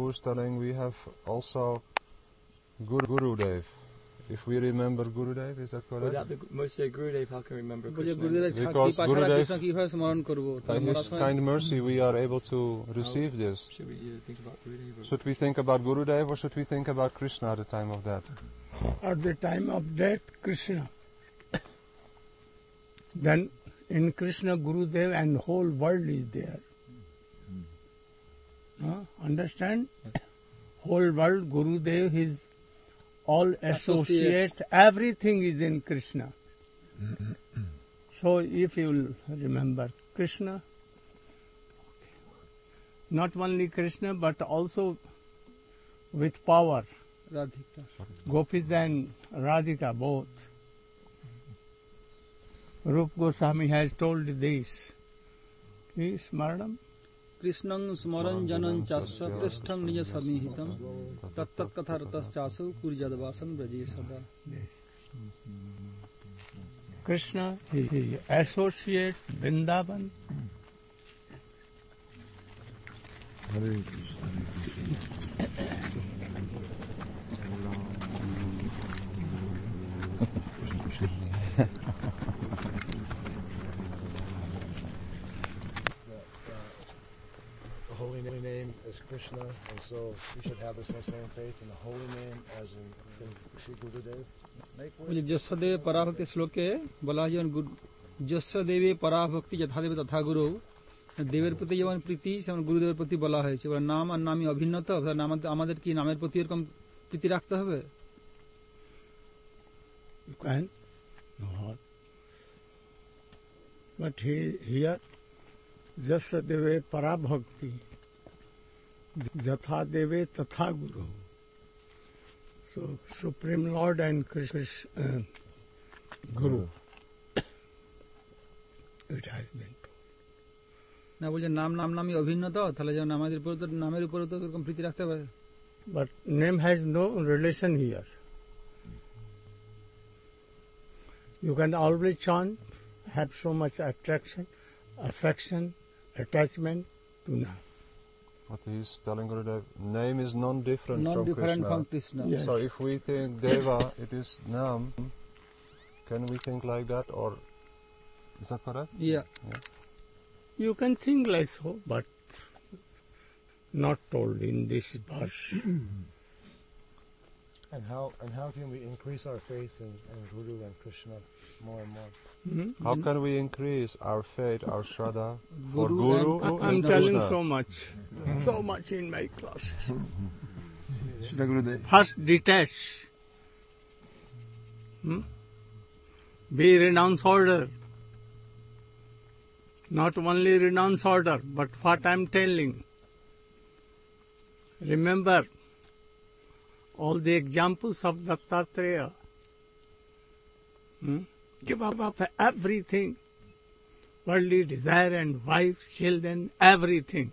who's telling we have also Gurudev. If we remember Gurudev, is that correct? Without the Moshe Gurudev, how can we remember Krishna? Because Gurudev, by His kind mercy, we are able to receive this. Should we think about Gurudev? Should we think about Gurudev or should we think about Krishna at the time of death? At the time of death, Krishna. Then in Krishna, Gurudev and whole world is there. Understand? Whole world, Gurudev, his all associates, everything is in Krishna. So if you will remember Krishna, not only Krishna but also with power, Radhika. Gopis and Radhika both. Rupa Goswami has told this. Please, madam. Krishnang smaran janan chasya krishnang nija samihitam tattat katharatas chasu kurjadvasan braje sada. Krishna, his associates, Vrindavan. Hare Krishna. Holy name is Krishna, and so we should have the same faith in the holy name as in Shri Gurudev. जस्सदेव पराभक्ति श्लोक के बोला है जस्सदेव पराभक्ति यथादेव तथा गुरु देवेर प्रति যেমন প্রীতি সেমন গুরুদেবের প্রতি বলা হয়েছে এবার নাম আর নামই অভিন্নতা নাম আমাদের কি নামের প্রতি এরকম প্রীতি রাখতে হবে You can not. But here Jasadeve Parabhakti Jatha Deve Tatha Guru. So Supreme Lord and Krishna Guru. It has been told. না বলছে নাম নাম নামই অভিন্নতা তাহলে যেমন আমাদের উপর তো নামের উপর তো এরকম প্রীতি রাখতে হবে But name has no relation here. You can always chant, have so much attraction, affection, attachment to name. What he's telling Gurudev, name is non-different from Krishna. Yes. So if we think Deva, it is Nam, can we think like that or is that correct? Yeah. You can think like so, but not told in this verse. And how can we increase our faith in Guru and Krishna more and more? How can we increase our faith, our Shraddha for Guru and I'm Krishna? telling so much in my classes. Shri Gurudev. First detach. Be renounce order. Not only renounce order, but what I'm telling. Remember all the examples of Dattatreya. Give up everything. Worldly desire and wife, children, everything.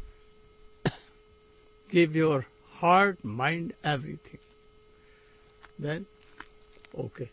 Give your heart, mind, everything. Then, okay.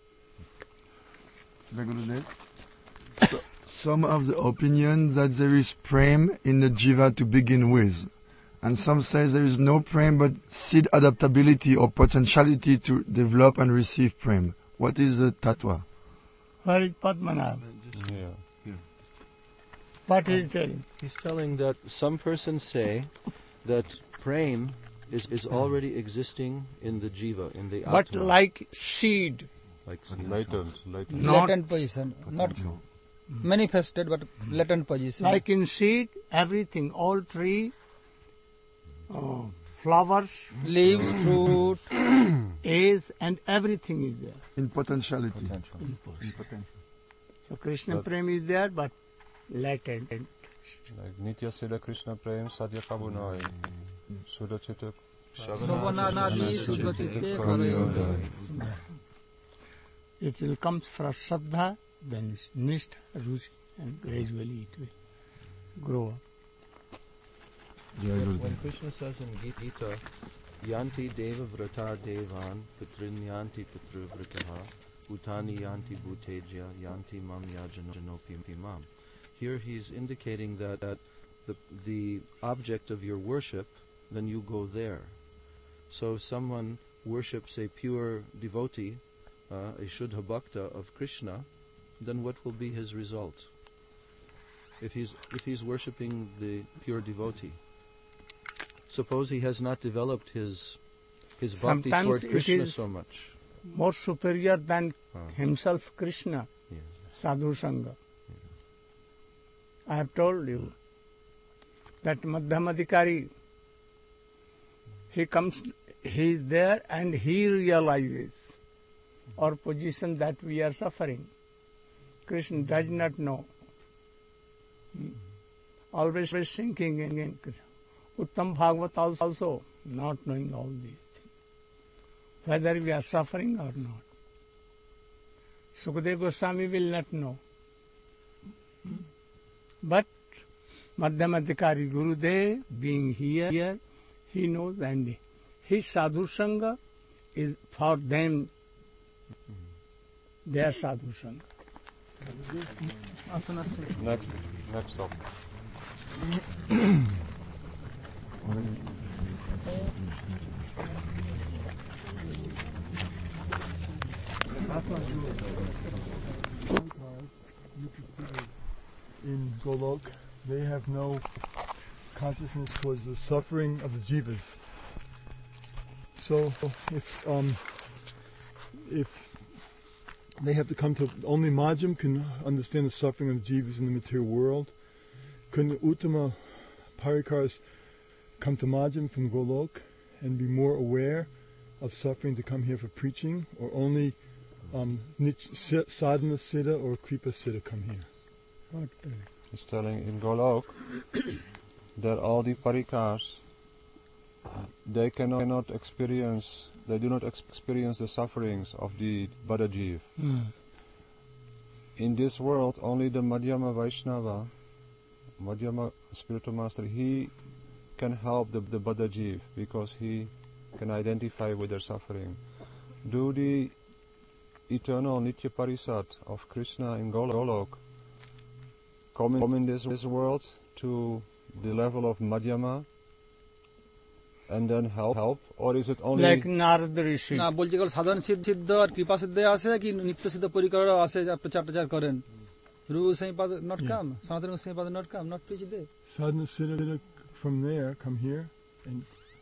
Shri Gurudev. So, some of the opinion that there is prem in the jiva to begin with. And some say there is no prem but seed adaptability or potentiality to develop and receive prem. What is the tattva? Where is Padmanabh? Yeah. What is telling? He's telling that some persons say that prem is already existing in the jiva, in the But atma. like seed. Like Latent. latent position not manifested but latent position Like in seed, everything, all tree, flowers, leaves fruit is, and everything is there. In potentiality. So Krishna Prem is there, but latent. Like Nitya Siddha Krishna Prem Sadhya Kabunai Sudha Chitta Shravananadi Sudvatike Karayoda. It will come from Shraddha, then Nishtha, Ruchi, and gradually it will grow up. When Krishna says in Gita, Yanti Deva Vrata Devan Pitrin Yanti Pitru Vrataha Utani Yanti Bhuteja Yanti Mam Yajanopi Mam. Here he is indicating that the object of your worship then you go there. So if someone worships a pure devotee, a Shuddha Bhakta of Krishna, then what will be his result? If he's worshipping the pure devotee, suppose he has not developed his bhakti Sometimes toward it Krishna is so much. more superior than himself, Krishna, Yes. Sadhu Sangha. I have told you that Madhyamadikari, he is there and he realizes our position that we are suffering. Krishna does not know. Always thinking in Krishna. Uttam Bhagavat also not knowing all these things, whether we are suffering or not. Sukadeva Goswami will not know. But Madhyamadikari Gurudev, being here, he knows, and his Sadhu Sangha is for them, their Sadhu Sangha. Next stop. In Golok, they have no consciousness towards the suffering of the jivas. So if they have to come to, only Majjhim can understand the suffering of the jivas in the material world. Couldn't the Uttama Parikars come to Majjhim from Golok and be more aware of suffering to come here for preaching, or only Sadhana Siddha or Kripa Siddha come here? He's telling in Golok that all the parikars, they cannot experience, they do not experience the sufferings of the Badajiv. In this world, only the Madhyama Vaishnava, Madhyama spiritual master, he can help the Badajiv because he can identify with their suffering. Do the eternal Nitya Parisat of Krishna in Golok come in this world to the level of Madhyama and then help, or is it only like Narada Rishi? না বলছি কেবল সাধারণ সিদ্ধ আর কৃপা সিদ্ধ আছে কি নিত্য সিদ্ধ পরিকর আছে প্রচার প্রচার করেন? Rupa Saipad not come, Sanatana Saipad not come, not preach there. Sadhana Siddha from there come here and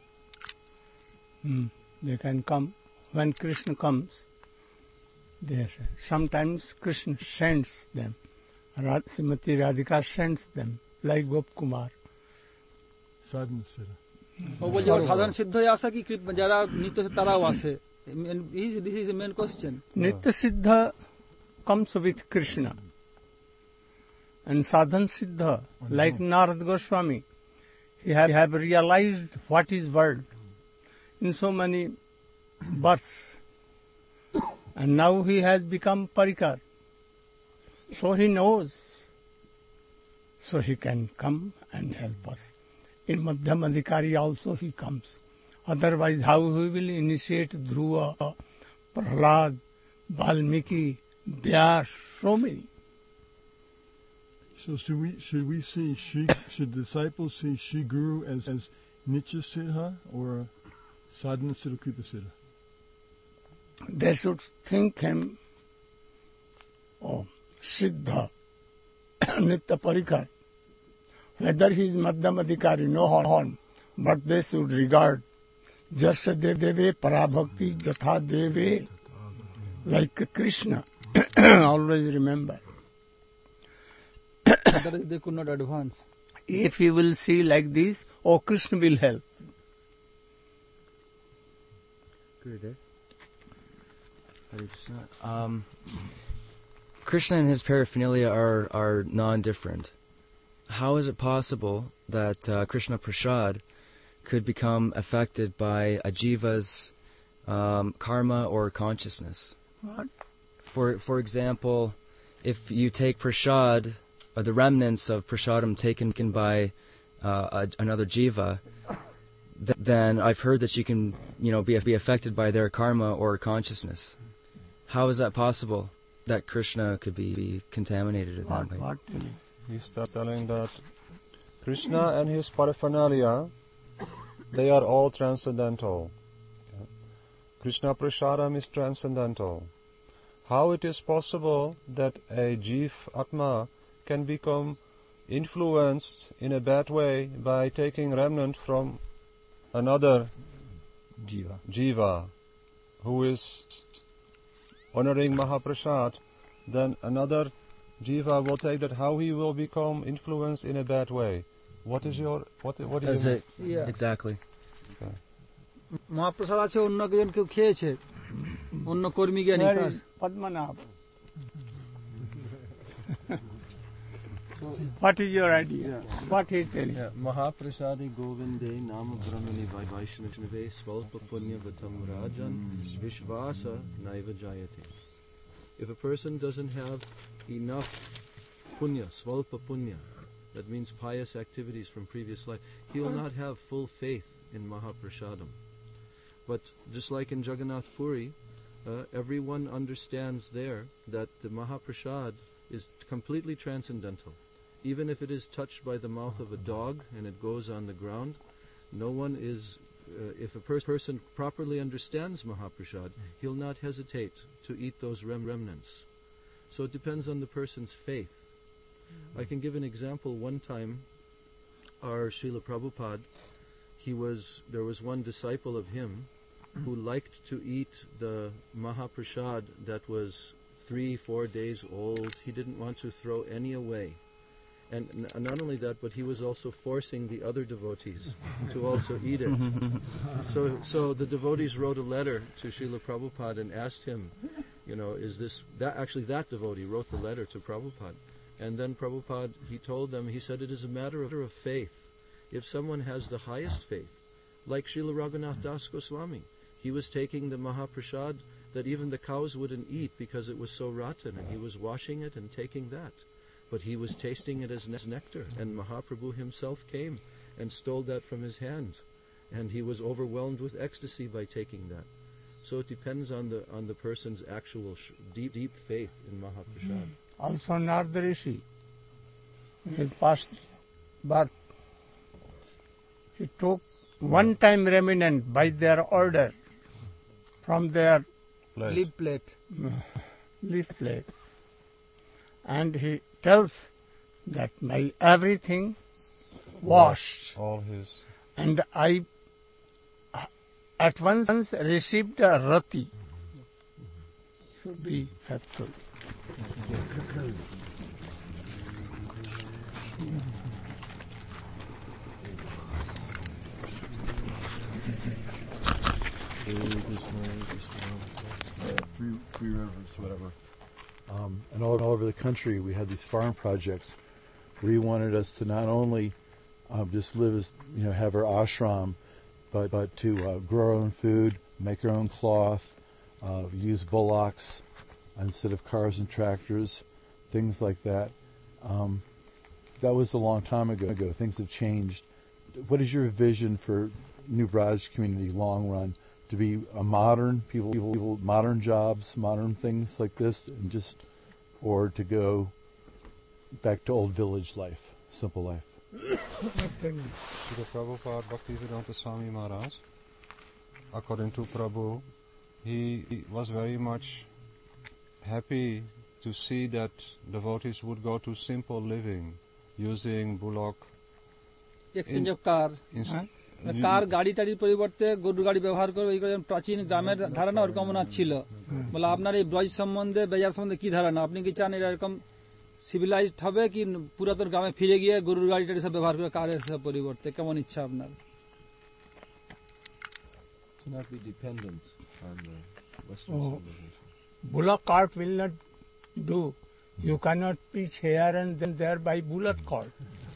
They can come. When Krishna comes, sometimes Krishna sends them. Srimati Radhika sends them, like Gop Kumar. Sadhana Siddha. ও বলছে সাধারণ সিদ্ধই আছে কি যারা নিত্য তারাও আছে? This is a main question. Nitya Siddha comes with Krishna. And Sadhan Siddha, like Narad Goswami, he have realized what is world in so many births. And now he has become Parikar. So he knows. So he can come and help us. In Madhyamadikari also he comes. Otherwise how he will initiate Dhruva, Prahlad, Valmiki, Vyas, so many. So should we see should disciples see Shri Guru as Nitya Siddha or Sadhana Siddha Kripa Siddha? They should think him Siddha, Nitya Parikar. Whether he is Madhyamadikari, no harm, but they should regard Jasya Deve Parabhakti Jatha Deve, like Krishna. Always remember. They could not advance. If he will see like this, Krishna will help. Gurudev. Hare Krishna. Krishna and his paraphernalia are non-different. How is it possible that Krishna Prasad could become affected by a jiva's karma or consciousness? What? For example, if you take prasad, or the remnants of prasadam taken by another jiva, then I've heard that you can, be affected by their karma or consciousness. How is that possible that Krishna could be contaminated in that way? What? He's telling that Krishna and his paraphernalia, they are all transcendental. Krishna Prasadam is transcendental. How it is possible that a Jiva Atma can become influenced in a bad way by taking remnant from another Jiva who is honoring Mahaprasad, then another Jiva will take that. How he will become influenced in a bad way? What is your what do That's you it. Yeah. Exactly. মহাপ্রসাদ আছে, অন্য কেউ কেউ খেয়েছে, অন্য কর্মী জ্ঞানী Where তার is Padmanabh? What is your idea? What he is telling? Mahaprasadi Govinde Nama Brahmani Vaishnave Svalpa Punya Vatam Rajan Vishvasa Naiva Jayate. If a person doesn't have enough punya, Svalpa Punya, that means pious activities from previous life, he will not have full faith in Mahaprasadam. But just like in Jagannath Puri, everyone understands there that the Mahaprasad is completely transcendental. Even if it is touched by the mouth of a dog and it goes on the ground, no one is, if a person properly understands Mahaprasad, he'll not hesitate to eat those remnants. So it depends on the person's faith. I can give an example. One time, our Srila Prabhupada, there was one disciple of him who liked to eat the Mahaprasad that was 3-4 days old. He didn't want to throw any away. And not only that, but he was also forcing the other devotees to also eat it. So the devotees wrote a letter to Srila Prabhupada and asked him, that devotee wrote the letter to Prabhupada. And then Prabhupada, he told them, he said, it is a matter of faith. If someone has the highest faith, like Srila Raghunath Das Goswami, he was taking the Mahaprasad that even the cows wouldn't eat because it was so rotten, and he was washing it and taking that. But he was tasting it as nectar, and Mahaprabhu himself came and stole that from his hand, and he was overwhelmed with ecstasy by taking that. So it depends on the person's actual deep faith in Mahaprasad. Also Narada Rishi, in his past birth, he took one-time remnant by their order from their leaf plate, leaf plate, and he tells that my everything washed, all his and I at once received a rati. So be faithful. Free reverence, whatever. And all over the country, we had these farm projects where he wanted us to not only just live as, have our ashram, but to grow our own food, make our own cloth, use bullocks instead of cars and tractors, things like that. That was a long time ago. Things have changed. What is your vision for New Braj community long run? To be a modern people, modern jobs, modern things like this, and or to go back to old village life, simple life. Srila Prabhupada Bhaktivedanta Swami Maharaj, according to Prabhu, he was very much happy to see that devotees would go to simple living, using bullock. Exchange of car, car গাড়ি টাড়ির পরিবর্তে গরুর গাড়ি ব্যবহার করবে, এই প্রাচীন গ্রামের ধারণা ওরকম ওনার ছিল। বলে আপনার এই ব্রজ সম্বন্ধে, বেজার সম্বন্ধে কি ধারণা? আপনি কি চান এরকম সিভিলাইজড হবে, কি পুরাতন গ্রামে ফিরে গিয়ে গরুর গাড়ি টাড়ি সব ব্যবহার করে কারের সব পরিবর্তে? কেমন ইচ্ছা আপনার? To not be dependent on the Western civilization. Bullock cart will not do. You cannot preach here and there by bullock cart.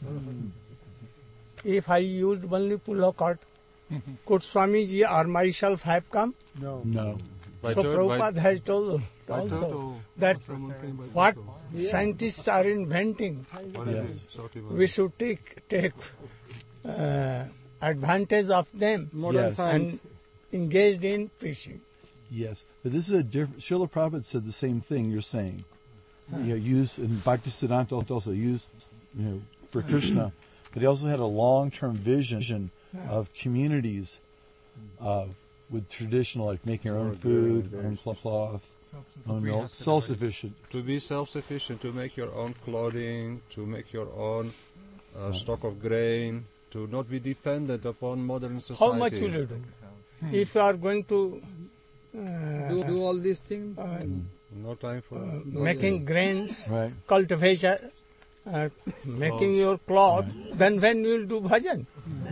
If I used only bullock cart, could Swamiji or myself have come? No. So Prabhupada has told also that what scientists are inventing, we should take advantage of them. Modern science. And engaged in preaching. Yes, but this is a different. Srila Prabhupada said the same thing you're saying. Use, and Bhaktisiddhanta also used, for Krishna, but he also had a long-term vision of communities with traditional, like making our own food, own cloth, own milk, self-sufficient. To be self-sufficient, to make your own clothing, to make your own stock of grain, to not be dependent upon modern society. How much will you do? If you are going to do all these things, no time for making grains, Right. cultivation, making your cloth, then when you will do bhajan?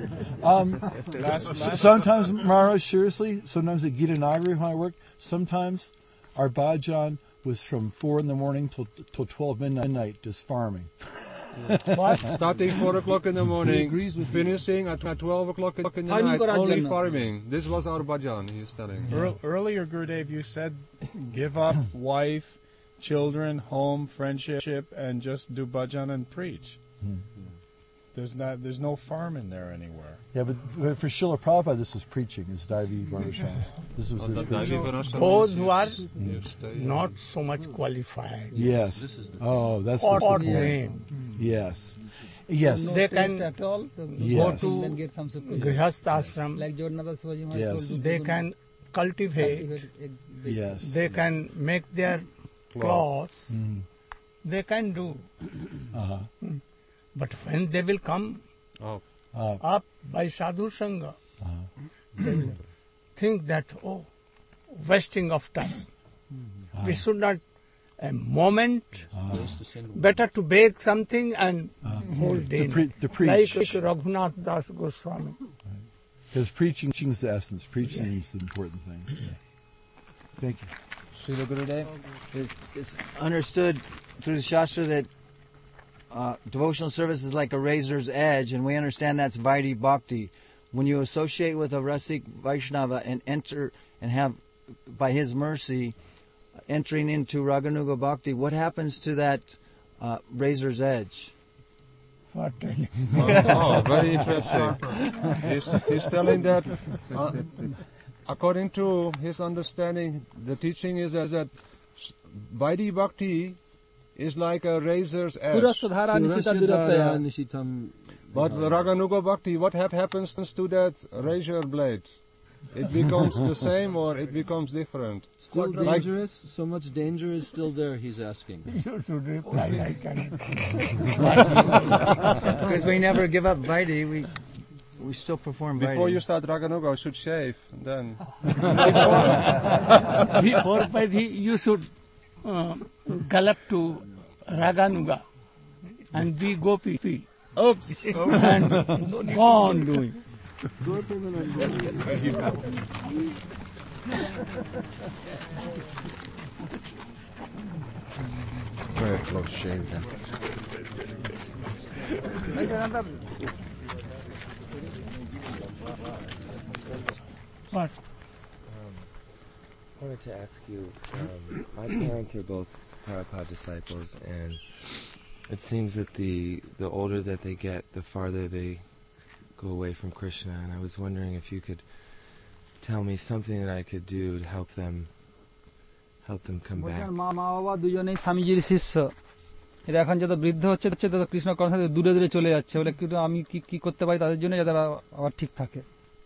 Sometimes, Maharaj, seriously, sometimes at Gita Nagari when I worked, sometimes our bhajan was from 4 a.m. till 12 midnight, just farming. What? Starting 4 o'clock in the morning, finishing at 12 o'clock in the night, only farming. This was our bhajan, he's telling. Earlier, Gurudev, you said give up wife, children, home, friendship, and just do bhajan and preach. There's no farm in there anywhere. Yeah, but for Srila Prabhupada, this was preaching. It's Daivi Varnashram. This was his preaching. Those who are not so much qualified. Yes. Oh, that's or name. Yes. Yes. They can at all, Yes. go to then get some support. Grihastha ashram. Like Jornada Swaji Maharaj Yes. told, They can cultivate. Yes. They can make their clothes. They can do. Uh-huh. But when they will come up by sadhu sangha, they will think that, wasting of time. We should not, a moment, better to bake something and hold in. To preach. Like Raghunath Das Goswami. Because preaching is the essence. Preaching is the important thing. Thank you. Srila Gurudev, it's understood through the Shastra that devotional service is like a razor's edge, and we understand that's Vaidhi Bhakti. When you associate with a Rasik Vaishnava and enter and have, by his mercy, entering into Raganuga Bhakti, what happens to that razor's edge? Very interesting. He's telling that according to his understanding, the teaching is that Vaidhi Bhakti is like a razor's edge. But Raganuga Bhakti, what happens to that razor blade? It becomes the same or it becomes different? Still dangerous? So much danger is still there, he's asking. You should reply, I cannot. Because we never give up Vaidhi, we still perform Vaidhi. Before you start Raganuga, you should shave. Then Before Vaidhi, you should gallop to Raganuga and be Gopi. Oops. And go on doing. Very close shave then. What? I wanted to ask you, my parents are both Prabhupada disciples, and it seems that the older that they get, the farther they go away from Krishna, and I was wondering if you could tell me something that I could do to help them come back. মা বাবা দুজনেই স্বামীজির শিষ্য, এরা এখন যত বৃদ্ধ হচ্ছে তত কৃষ্ণ কর্ম থেকে দূরে দূরে চলে যাচ্ছে, বলে কিন্তু আমি কি করতে পারি তাদের জন্য যাতে আবার ঠিক থাকে?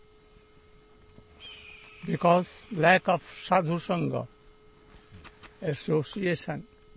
Because lack of sadhu sangha, association.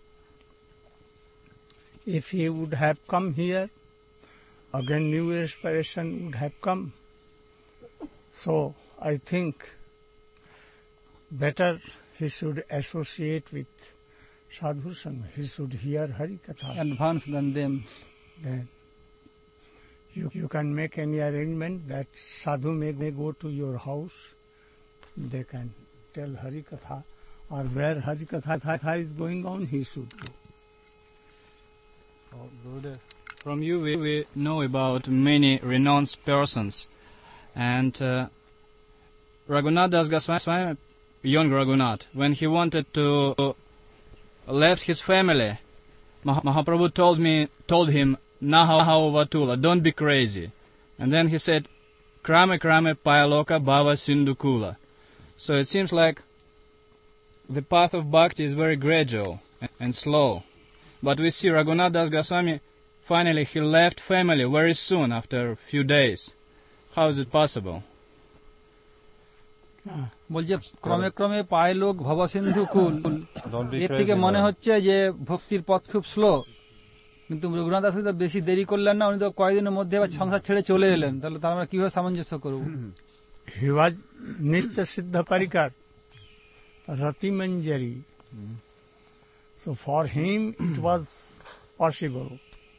If he would have come here, again new inspiration would have come. So I think better he should associate with sadhu sangha. He should hear Hari Katha. Advanced than them. Then you can make any arrangement that sadhu may go to your house. They can tell Hari Katha, or where Hari Katha is going on, he should go. From you we know about many renounced persons, and Raghunath Das Goswami, young Raghunath, when he wanted to left his family, Mahaprabhu told him, Naha Vatula, don't be crazy. And then he said, Krame Krame Payaloka Bhava Sindukula. So it seems like the path of bhakti is very gradual and slow. But we see Raghunath Das Goswami, finally he left family very soon after a few days. How is it possible? বলছে ক্রমে ক্রমে পায় লোক ভবসিন্ধু কুল। এর থেকে মনে হচ্ছে যে ভক্তির পথ খুব স্লো, কিন্তু রঘুনাথ দাস তো বেশি দেরি করলেন না, উনি তো কয়েকদিনের মধ্যে আবার সংসার ছেড়ে চলে এলেন। তাহলে তার আমরা কিভাবে সামঞ্জস্য করব? He was Nitya Siddha Parikar, Rati Manjari. So for him it was possible.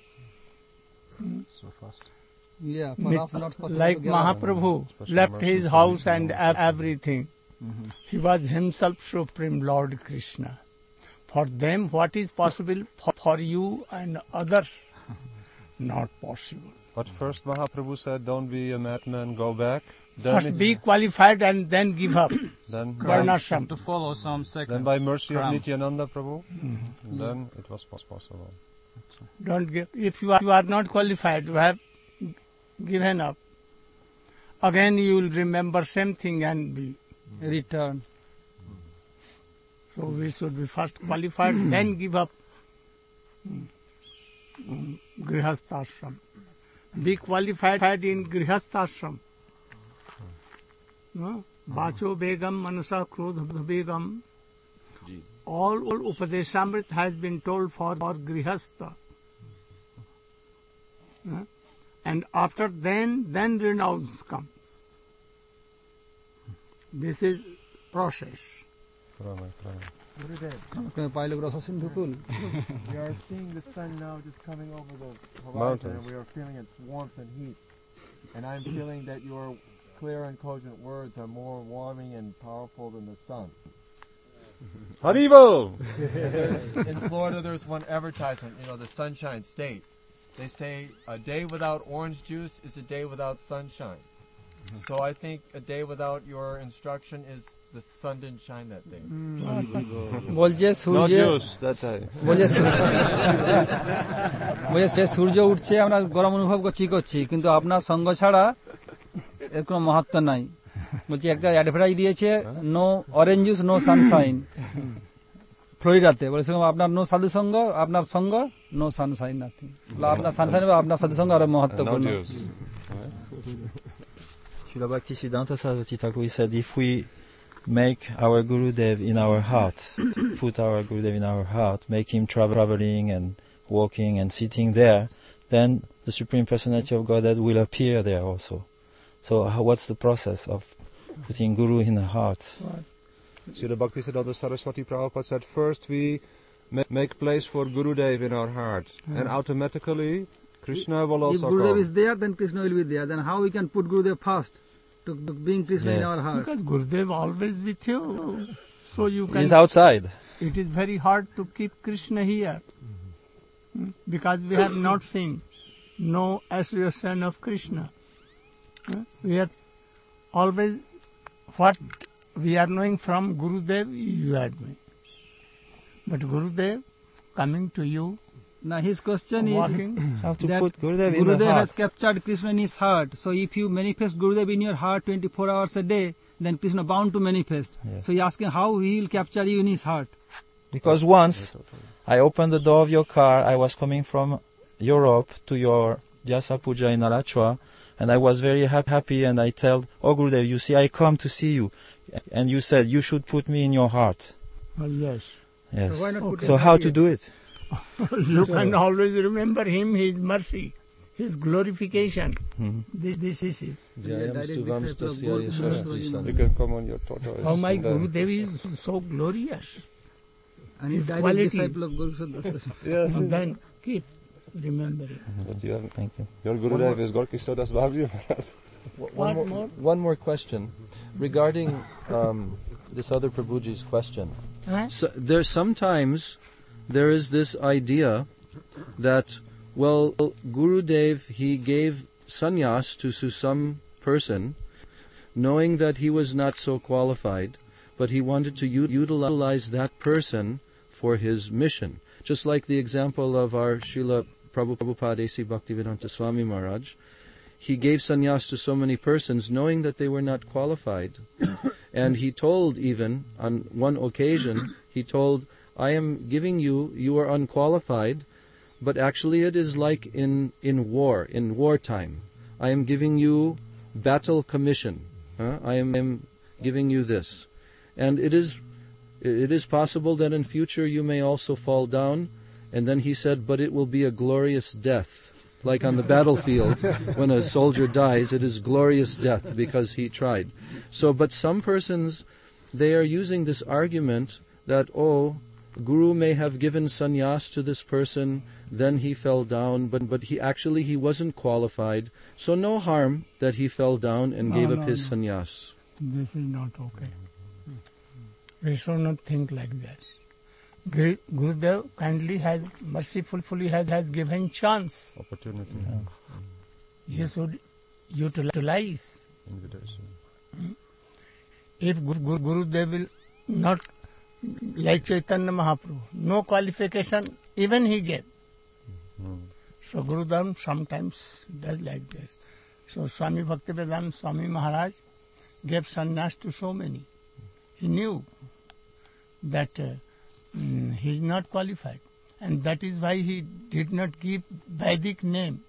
So fast. Yeah, for us not possible. Like Mahaprabhu left his house and everything. He was himself Supreme Lord Krishna. For them, what is possible for you and others, not possible. But first Mahaprabhu said, don't be a madman, go back. Then First be qualified and then give up. Then Varnashram. To follow some second. Then by mercy of Nityananda Prabhu, then it was possible. Don't give. If you are not qualified, you have given up. Again you will remember same thing and be return. So we should be first qualified, then give up Grihasthashram. Be qualified in Grihasthashram. No? Bacho Begam, Manasa Krodha Begam. All Upadeshamrit has been told for Grihastha. And after then renounce comes. This is process. We are seeing the sun now just coming over the horizon, and we are feeling its warmth and heat. And I'm feeling that your clear and cogent words are more warming and powerful than the sun. Haribo! In Florida, there's one advertisement, the Sunshine State. They say a day without orange juice is a day without sunshine. So I think a day without your instruction is the sun didn't shine that day. বলছে সূর্য উঠছে, আমরা গরম অনুভব করছি, কিন্তু আপনার সঙ্গ ছাড়া এর কোনো মাহাত্ম্য নাই। বলছি একটা অ্যাডভার্টাইজ দিয়েছে, no orange juice no sunshine, ফ্লোরিডাতে। বলেছে আপনার নো সাধু সঙ্গ, আপনার সঙ্গ নো সানশাইন নাথিং। আপনার সানশাইন বা আপনার সাধু সঙ্গ আরো মহত্বপূর্ণ। Srila Bhaktisiddhanta Saraswati Thakur said, if we make our Gurudev in our heart, put our Gurudev in our heart, make him traveling and walking and sitting there, then the Supreme Personality of Godhead will appear there also. So what's the process of putting Guru in the heart? Srila Bhaktisiddhanta Saraswati Prabhupada said, first we make place for Gurudev in our heart, and automatically Krishna will also come. If Gurudev is there, then Krishna will be there. Then how we can put Gurudev first to bring Krishna in our heart? Because Gurudev always with you, so you can. He's outside. It is very hard to keep Krishna here, because we have not seen no association of Krishna. We are always what we are knowing from Gurudev, you are knowing. But Gurudev coming to you. Now his question is how to that put Gurudev in the Gurudev heart. has captured Krishna in his heart. So if you manifest Gurudev in your heart 24 hours a day, then Krishna bound to manifest. Yes. So he asking how he will capture you in his heart. Because once I opened the door of your car, I was coming from Europe to your Jasa Puja in Alachua, and I was very happy, and I told, oh Gurudev, you see, I come to see you. And you said, you should put me in your heart. Yes. Yes. So why not put So how to do it? You can always remember him, his mercy, his glorification. This is it. You can come on your tortoise. How my Gurudev is so glorious. And he's His direct quality. disciple of Guru Siddhanta. Yes. And then keep remembering. Thank you. Your Gurudev is Gorky Sodas Bhavji Maharaj. One more question regarding this other Prabhuji's question. So there is this idea that, well, Gurudev, he gave sannyas to some person, knowing that he was not so qualified, but he wanted to utilize that person for his mission. Just like the example of our Srila Prabhupada A.C. Bhaktivedanta Swami Maharaj. He gave sannyas to so many persons, knowing that they were not qualified. And he told even, on one occasion, he told, I am giving you are unqualified, but actually it is like in wartime. I am giving you battle commission. I am giving you this. And it is possible that in future you may also fall down. And then he said, but it will be a glorious death. Like on the battlefield, when a soldier dies, it is glorious death because he tried. So, but some persons, they are using this argument that, Guru may have given sannyas to this person, then he fell down, but he wasn't qualified. So no harm that he fell down and gave up his sannyas. This is not okay. We should not think like that. Gurudev kindly mercifully has given chance. Opportunity. You should utilize. If Gurudev will not, like Chaitanya Mahaprabhu, no qualification, even he gave. So Gurudev sometimes does like this. So Swami Bhaktivedanta Swami Maharaj gave sannyas to so many. He knew that he is not qualified, and that is why he did not give Vedic name.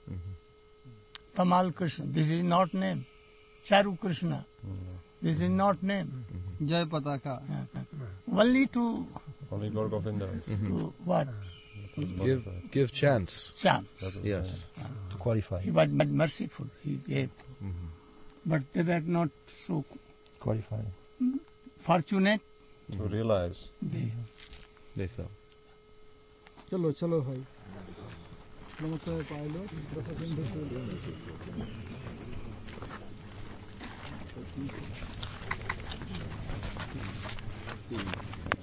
Tamal Krishna, this is not name. Charu Krishna, this is not name. Jai Pataka. Only to Gaur Govinda. To what? Give chance. Chance. Yes. To qualify. He was merciful. He gave, but they were not so qualified. Fortunate. To realize. They fell. चलो भाई नमस्ते pilot